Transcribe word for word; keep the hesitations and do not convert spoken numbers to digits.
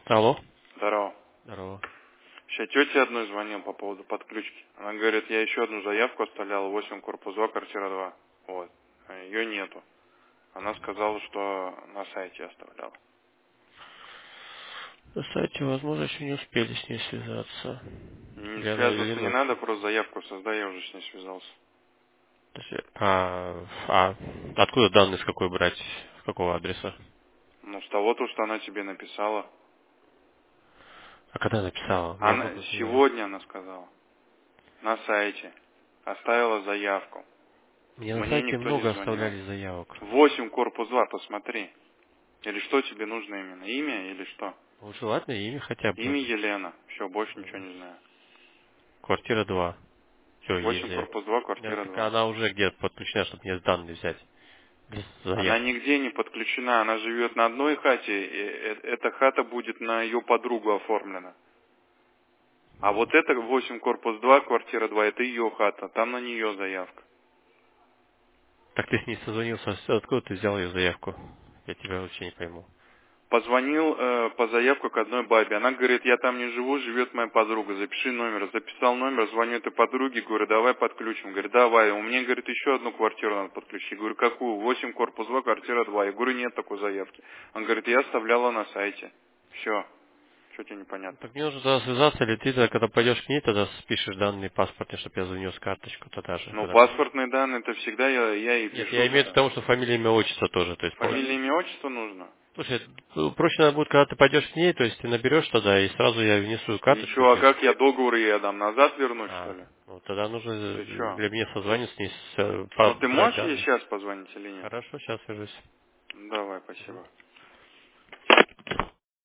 Алло. Здорово. Здорово. Сейчас тете одной звонил по поводу подключки. Она говорит, я еще одну заявку оставляла, восемь корпус два, квартира два. Вот. А ее нету. Она сказала, что на сайте оставляла. На сайте, возможно, еще не успели с ней связаться. Не Или она, или связываться не надо, ночью. просто заявку создай, я уже с ней связался. Подожди, А, а откуда данные, с какой брать? С какого адреса? Ну, с того, то, что она тебе написала. А когда написала? У меня Она, много заявок. сегодня она сказала. На сайте. Оставила заявку. Мне на Мне сайте никто не много звонил. оставляли заявок. восемь корпус два, посмотри. Или что тебе нужно именно? Имя или что? Вот желательно имя хотя бы. Имя Елена. Все, больше ничего Мгм. не знаю. Квартира два. Все, есть восемь заявка. корпус два, Да, квартира так два. она уже где-то подключена, чтобы мне данные взять. Для Она заявки. нигде не подключена, она живет на одной хате, и э- эта хата будет на ее подругу оформлена. А вот это восемь корпус два, квартира два, это ее хата, там на нее заявка. Так ты с ней созвонился, откуда ты взял ее заявку? Я тебя вообще не пойму. Позвонил э, по заявку к одной бабе, она говорит, я там не живу, живет моя подруга, запиши номер. Записал номер, звоню этой подруге, говорю, давай подключим. Говорит, давай, у меня, говорит, еще одну квартиру надо подключить. Говорю, какую? восемь корпус два, квартира два. Я говорю, нет такой заявки. Он говорит, я оставляла на сайте. Все, что тебе непонятно? Так мне нужно тогда связаться, или ты тогда, когда пойдешь к ней, тогда спишешь данные паспортные, чтобы я занес карточку тогда же. Ну, Когда... паспортные данные, это всегда я, я и Нет, я пишу. имею в виду к тому, что фамилия, имя, отчество тоже. То есть, по- Фамилия, имя, отчество нужно? слушай, ну, проще надо будет, когда ты пойдешь к ней, то есть ты наберешь тогда, и сразу я внесу И карточку. что, а То есть... как я договор я дам? Назад вернуть, что А, ли? ну тогда нужно э, Ты что? для меня созвониться с ней, с, э, Ну, по- ты брать можешь ей данные. сейчас позвонить или нет? Хорошо, сейчас свяжусь. Давай, Мгм. спасибо.